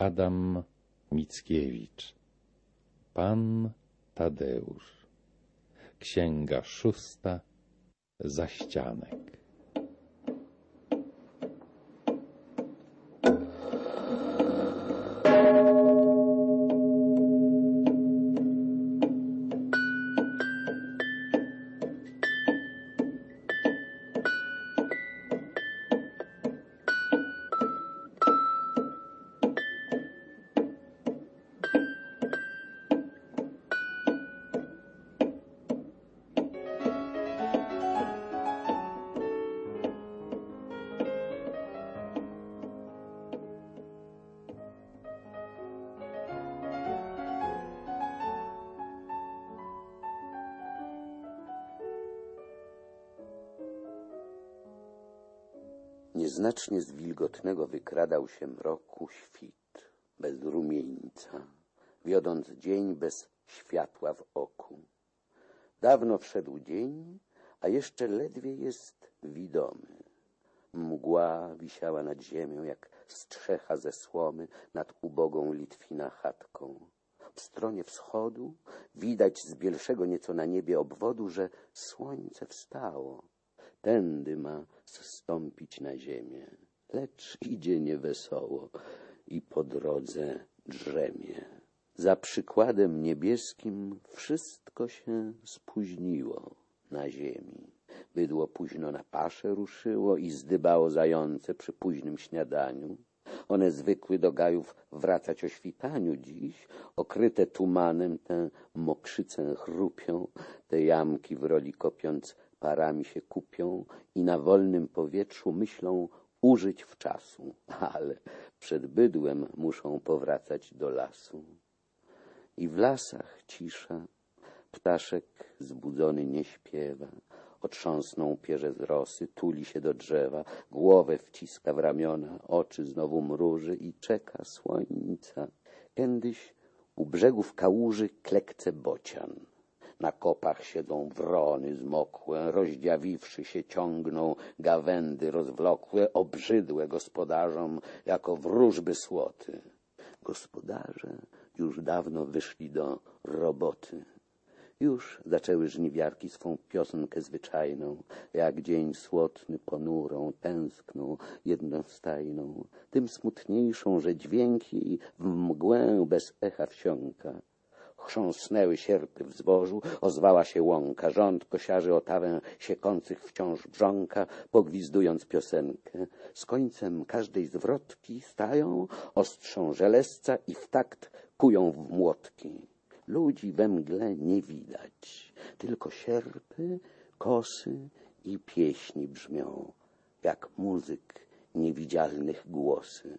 Adam Mickiewicz. Pan Tadeusz. Księga 6. Zaścianek. Nieznacznie z wilgotnego wykradał się mroku świt, bez rumieńca, wiodąc dzień bez światła w oku. Dawno wszedł dzień, a jeszcze ledwie jest widomy. Mgła wisiała nad ziemią, jak strzecha ze słomy nad ubogą Litwina chatką. W stronie wschodu widać z bielszego nieco na niebie obwodu, że słońce wstało. Tędy ma zstąpić na ziemię, lecz idzie niewesoło i po drodze drzemie. Za przykładem niebieskim wszystko się spóźniło na ziemi. Bydło późno na paszę ruszyło i zdybało zające przy późnym śniadaniu. One zwykły do gajów wracać o świtaniu dziś, okryte tumanem te mokrzyce chrupią, te jamki w roli kopiąc parami się kupią i na wolnym powietrzu myślą użyć wczasu, ale przed bydłem muszą powracać do lasu. I w lasach cisza, ptaszek zbudzony nie śpiewa, otrząsnął pierze z rosy, tuli się do drzewa, głowę wciska w ramiona, oczy znowu mruży i czeka słońca. Kiedyś u brzegów kałuży klekce bocian. Na kopach siedzą wrony zmokłe, rozdziawiwszy się ciągną gawędy rozwlokłe, obrzydłe gospodarzom jako wróżby słoty. Gospodarze już dawno wyszli do roboty. Już zaczęły żniwiarki swą piosenkę zwyczajną, jak dzień słotny ponurą, tęskną, jednostajną, tym smutniejszą, że dźwięk jej w mgłę bez echa wsiąka. Chrząsnęły sierpy w zbożu, ozwała się łąka, rząd kosiarzy otawę siekących wciąż brząka, pogwizdując piosenkę. Z końcem każdej zwrotki stają, ostrzą żelezca i w takt kują w młotki. Ludzi we mgle nie widać, tylko sierpy, kosy i pieśni brzmią, jak muzyk niewidzialnych głosy.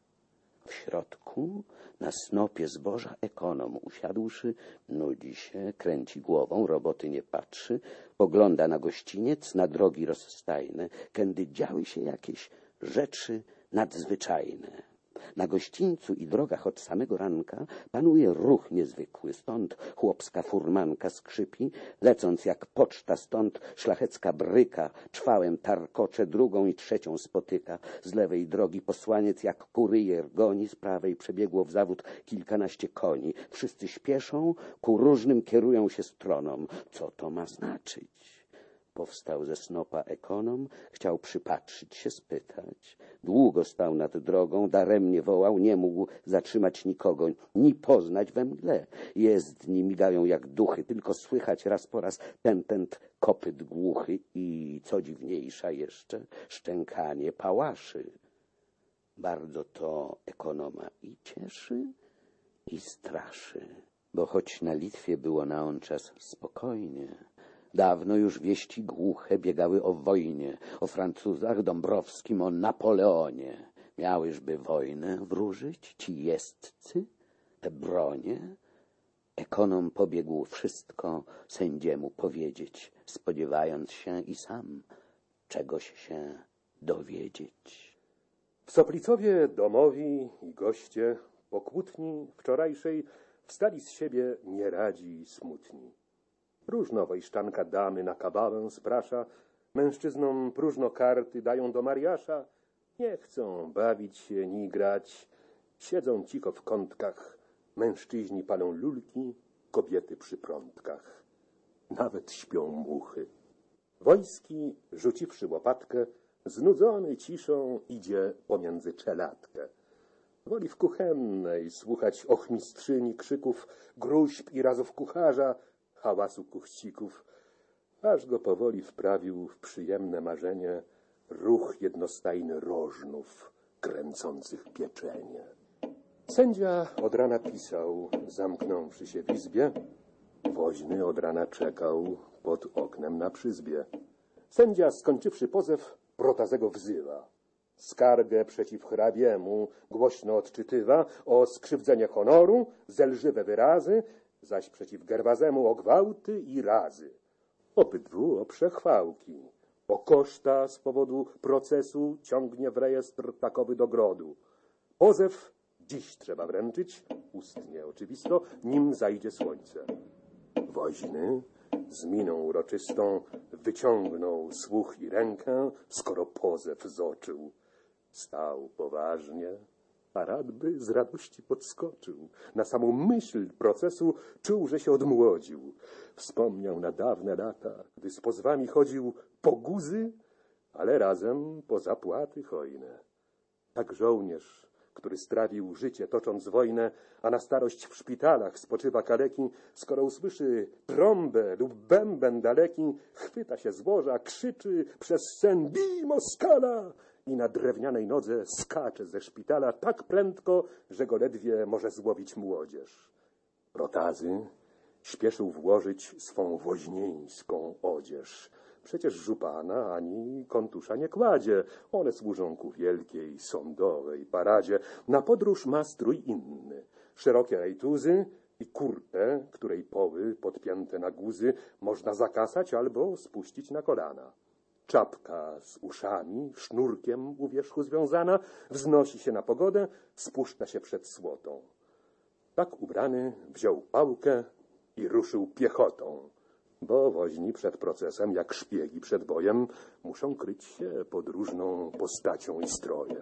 W środku, na snopie zboża, ekonom usiadłszy, nudzi się, kręci głową, roboty nie patrzy, pogląda na gościniec, na drogi rozstajne, kędy działy się jakieś rzeczy nadzwyczajne. Na gościńcu i drogach od samego ranka panuje ruch niezwykły, stąd chłopska furmanka skrzypi, lecąc jak poczta, stąd szlachecka bryka czwałem tarkocze, drugą i trzecią spotyka. Z lewej drogi posłaniec jak kuryjer goni, z prawej przebiegło w zawód kilkanaście koni. Wszyscy śpieszą, ku różnym kierują się stronom. Co to ma znaczyć? Powstał ze snopa ekonom, chciał przypatrzyć się, spytać. Długo stał nad drogą, daremnie wołał, nie mógł zatrzymać nikogo, ni poznać we mgle. Jezdni migają jak duchy, tylko słychać raz po raz pętent kopyt głuchy i, co dziwniejsza jeszcze, szczękanie pałaszy. Bardzo to ekonoma i cieszy, i straszy, bo choć na Litwie było na on czas spokojnie, dawno już wieści głuche biegały o wojnie, o Francuzach, Dąbrowskim, o Napoleonie. Miałyżby wojnę wróżyć ci jeźdźcy, te bronie? Ekonom pobiegł wszystko sędziemu powiedzieć, spodziewając się i sam czegoś się dowiedzieć. W Soplicowie domowi i goście po kłótni wczorajszej wstali z siebie nieradzi i smutni. Próżno wojszczanka damy na kabałę sprasza, mężczyznom próżno karty dają do mariasza, nie chcą bawić się ni grać, Siedzą cicho w kątkach, mężczyźni palą lulki, kobiety przy prątkach. Nawet śpią muchy. Wojski, rzuciwszy łopatkę, znudzony ciszą idzie pomiędzy czeladkę. Woli w kuchennej słuchać ochmistrzyni krzyków, gruźb i razów kucharza, hałasu kuchcików, aż go powoli wprawił w przyjemne marzenie ruch jednostajny rożnów kręcących pieczenie. Sędzia od rana pisał, zamknąwszy się w izbie. Woźny od rana czekał pod oknem na przyzbie. Sędzia, skończywszy pozew, Protazego wzywa. Skargę przeciw hrabiemu głośno odczytywa o skrzywdzenie honoru, zelżywe wyrazy, zaś przeciw Gerwazemu o gwałty i razy. Obydwu o przechwałki. O koszta z powodu procesu ciągnie w rejestr takowy do grodu. Pozew dziś trzeba wręczyć, ustnie oczywisto, nim zajdzie słońce. Woźny z miną uroczystą wyciągnął słuch i rękę, skoro pozew zoczył. Stał poważnie, a radby z radości podskoczył. Na samą myśl procesu czuł, że się odmłodził. Wspomniał na dawne lata, gdy z pozwami chodził po guzy, ale razem po zapłaty hojne. Tak żołnierz, który strawił życie tocząc wojnę, a na starość w szpitalach spoczywa kaleki, skoro usłyszy trąbę lub bęben daleki, chwyta się z łoża, krzyczy przez sen: bij Moskala! I na drewnianej nodze skacze ze szpitala tak prędko, że go ledwie może złowić młodzież. Protazy śpieszył włożyć swą woźnieńską odzież. Przecież żupana ani kontusza nie kładzie. One służą ku wielkiej sądowej paradzie. Na podróż ma strój inny. Szerokie rejtuzy i kurtę, której poły podpięte na guzy można zakasać albo spuścić na kolana. Czapka z uszami, sznurkiem u wierzchu związana, wznosi się na pogodę, spuszcza się przed słotą. Tak ubrany wziął pałkę i ruszył piechotą, bo woźni przed procesem, jak szpiegi przed bojem, muszą kryć się podróżną postacią i strojem.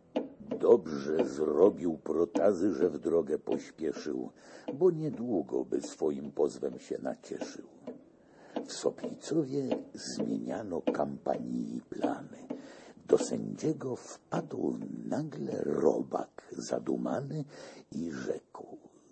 Dobrze zrobił Protazy, że w drogę pośpieszył, bo niedługo by swoim pozwem się nacieszył. W Soplicowie zmieniano kampanii i plany. Do sędziego wpadł nagle robak zadumany i rzekł: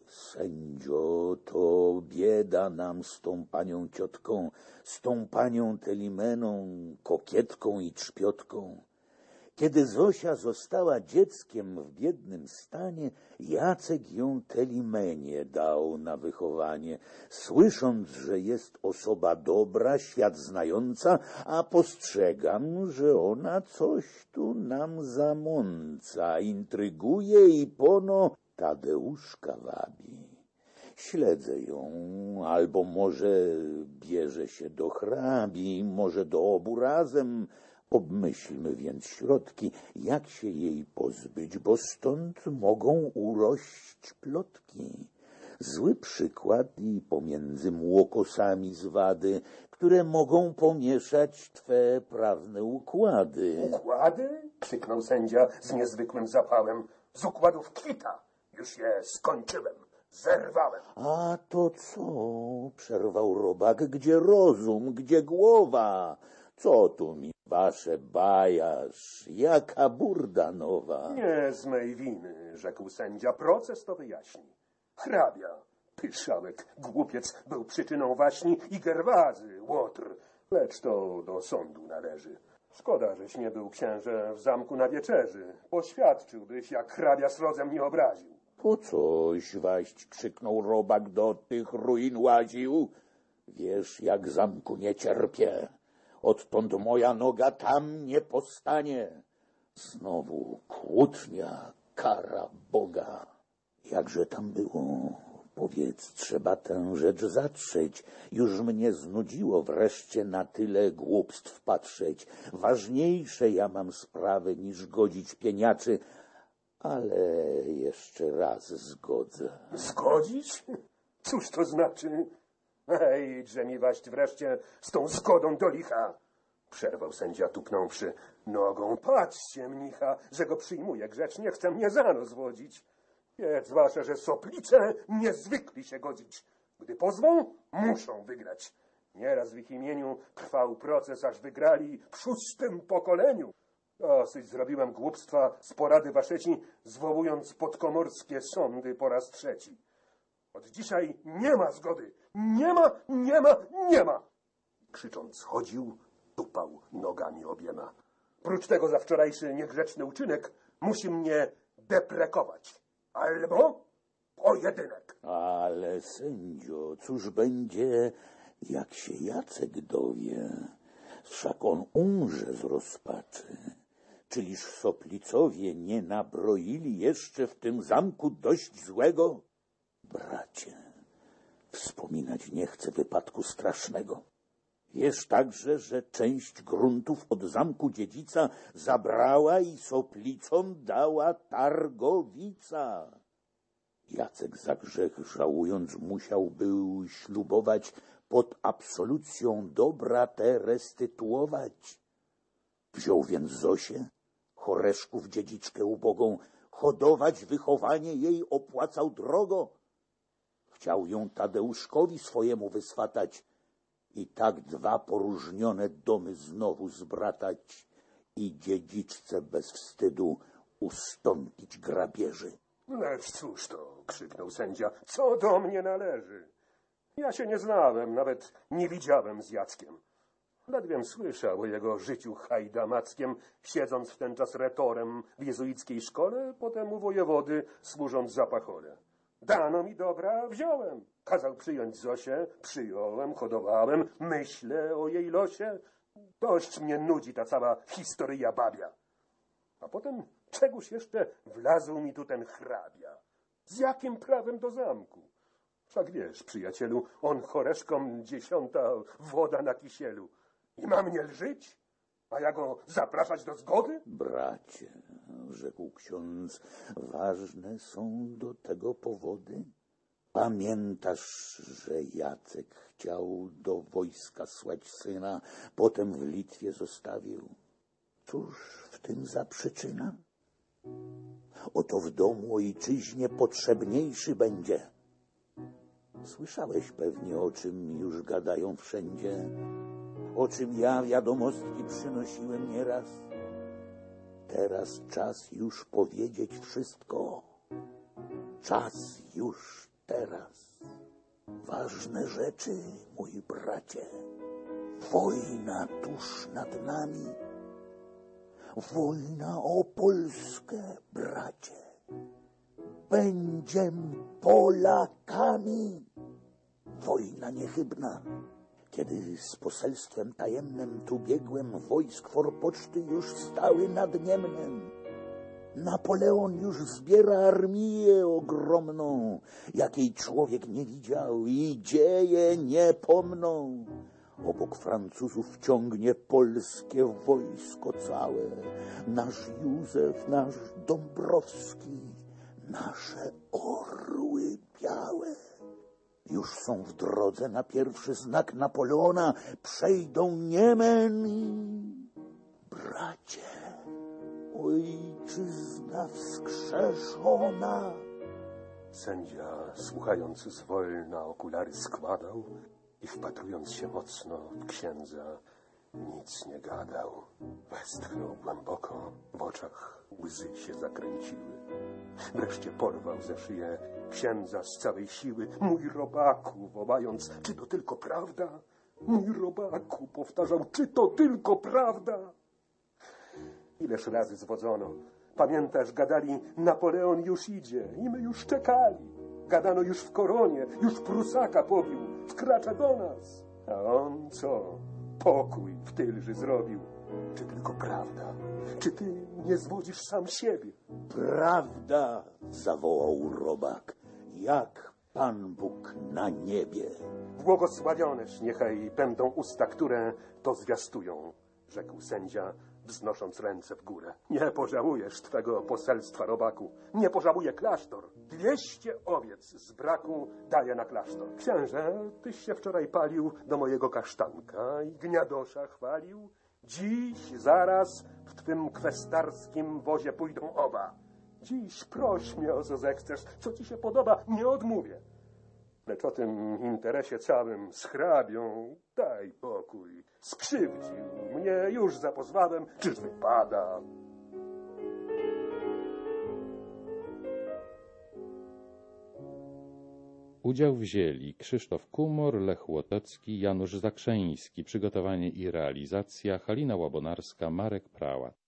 sędzio, to bieda nam z tą panią ciotką, z tą panią Telimeną, kokietką i trzpiotką. Kiedy Zosia została dzieckiem w biednym stanie, Jacek ją Telimenie dał na wychowanie, słysząc, że jest osoba dobra, świat znająca, a postrzegam, że ona coś tu nam zamąca, intryguje i pono Tadeuszka wabi. Śledzę ją, albo może bierze się do hrabi, może do obu razem. Obmyślmy więc środki, jak się jej pozbyć, bo stąd mogą urość plotki. Zły przykład i pomiędzy młokosami zwady, które mogą pomieszać twe prawne układy. Układy? Krzyknął sędzia z niezwykłym zapałem. Z układów kwita. Już je skończyłem. Zerwałem. A to co? Przerwał robak. Gdzie rozum, gdzie głowa? Co tu mi wasze bajasz? Jaka burda nowa? Nie z mej winy, rzekł sędzia. Proces to wyjaśni. Hrabia, pyszałek, głupiec, był przyczyną waśni i Gerwazy, łotr. Lecz to do sądu należy. Szkoda, żeś nie był, księże, w zamku na wieczerzy. Poświadczyłbyś, jak hrabia z rodzem nie obraził. Po coś waść, krzyknął robak, do tych ruin łaził? Wiesz, jak zamku nie cierpię. Odtąd moja noga tam nie postanie. Znowu kłótnia, kara Boga. Jakże tam było? Powiedz, trzeba tę rzecz zatrzeć. Już mnie znudziło wreszcie na tyle głupstw patrzeć. Ważniejsze ja mam sprawy, niż godzić pieniaczy, ale jeszcze raz zgodzę. Zgodzić? Cóż to znaczy? Idźże mi waść wreszcie z tą zgodą do licha. Przerwał sędzia, tupnąwszy nogą. Patrzcie, mnicha, że go przyjmuje grzecznie, chce mnie za nos wodzić. Wiedz wasze, że soplice niezwykli się godzić. Gdy pozwą, muszą wygrać. Nieraz w ich imieniu trwał proces, aż wygrali w 6. pokoleniu. Dosyć zrobiłem głupstwa z porady waszeci, zwołując podkomorskie sądy po raz 3. Od dzisiaj nie ma zgody. Nie ma, nie ma, nie ma. Krzycząc chodził, tupał nogami obiema. Prócz tego za wczorajszy niegrzeczny uczynek musi mnie deprekować. Albo pojedynek. Ale sędzio, cóż będzie, jak się Jacek dowie? Wszak on umrze z rozpaczy. Czyliż soplicowie nie nabroili jeszcze w tym zamku dość złego? Bracie, wspominać nie chcę wypadku strasznego. Wiesz także, że część gruntów od zamku dziedzica zabrała i soplicom dała Targowica. Jacek za grzech żałując musiał był ślubować pod absolucją dobra te restytuować. Wziął więc Zosię, Choreszków dziedziczkę ubogą, hodować, wychowanie jej opłacał drogo. Chciał ją Tadeuszkowi swojemu wyswatać i tak 2 poróżnione domy znowu zbratać i dziedziczce bez wstydu ustąpić grabieży. Lecz cóż to, krzyknął sędzia, co do mnie należy? Ja się nie znałem, nawet nie widziałem z Jackiem. Ledwiem słyszał o jego życiu hajdamackiem, siedząc w ten czas retorem w jezuickiej szkole, potem u wojewody, służąc za pacholę. Dano mi dobra, wziąłem. Kazał przyjąć Zosię, przyjąłem, hodowałem, myślę o jej losie. Dość mnie nudzi ta cała historyja babia. A potem czegoś jeszcze wlazł mi tu ten hrabia. Z jakim prawem do zamku? Wszak wiesz, przyjacielu, on Choreszkom 10. woda na kisielu. I ma mnie lżyć? A ja go zapraszać do zgody? Bracie, rzekł ksiądz, ważne są do tego powody. Pamiętasz, że Jacek chciał do wojska słać syna, potem w Litwie zostawił. Cóż w tym za przyczyna? Oto w domu ojczyźnie potrzebniejszy będzie. Słyszałeś pewnie, o czym już gadają wszędzie, o czym ja wiadomostki przynosiłem nieraz. Teraz czas już powiedzieć wszystko. Czas już teraz. Ważne rzeczy, mój bracie. Wojna tuż nad nami. Wojna o Polskę, bracie. Będziem Polakami. Wojna niechybna. Kiedy z poselstwem tajemnym tu biegłem, wojsk forpoczty już stały nad Niemnem. Napoleon już zbiera armię ogromną, jakiej człowiek nie widział i dzieje nie pomną. Obok Francuzów ciągnie polskie wojsko całe, nasz Józef, nasz Dąbrowski, nasze orły białe. Już są w drodze na pierwszy znak Napoleona, przejdą Niemen i... Bracie, ojczyzna wskrzeszona. Sędzia, słuchając zwolna, okulary składał i wpatrując się mocno w księdza, nic nie gadał. Westchnął głęboko, w oczach łzy się zakręciły. Wreszcie porwał ze szyję księdza z całej siły. Mój robaku, wołając, czy to tylko prawda? Mój robaku, powtarzał, czy to tylko prawda? Ileż razy zwodzono. Pamiętasz, gadali, Napoleon już idzie i my już czekali. Gadano już w koronie, już Prusaka pobił, wkracza do nas. A on co? Pokój w tylży zrobił. Czy tylko prawda? Czy ty nie zwodzisz sam siebie? Prawda, zawołał robak, jak Pan Bóg na niebie. Błogosławioneż niechaj będą usta, które to zwiastują, rzekł sędzia, wznosząc ręce w górę. Nie pożałujesz twego poselstwa, robaku. Nie pożałuje klasztor. 200 owiec z braku daje na klasztor. Księże, tyś się wczoraj palił do mojego kasztanka i gniadosza chwalił. Dziś, zaraz w twym kwestarskim wozie pójdą oba. Dziś proś mnie o co zechcesz, co ci się podoba, nie odmówię. Lecz o tym interesie całym z hrabią daj pokój. Skrzywdził mnie już za pozwałem, czyż wypada? Udział wzięli Krzysztof Kumor, Lech Łotocki, Janusz Zakrzeński. Przygotowanie i realizacja Halina Łabonarska, Marek Prałat.